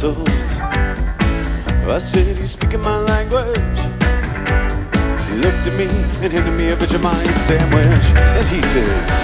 whistles. I said, you speaking my language? He looked at me and handed me a Vegemite sandwich. And he said,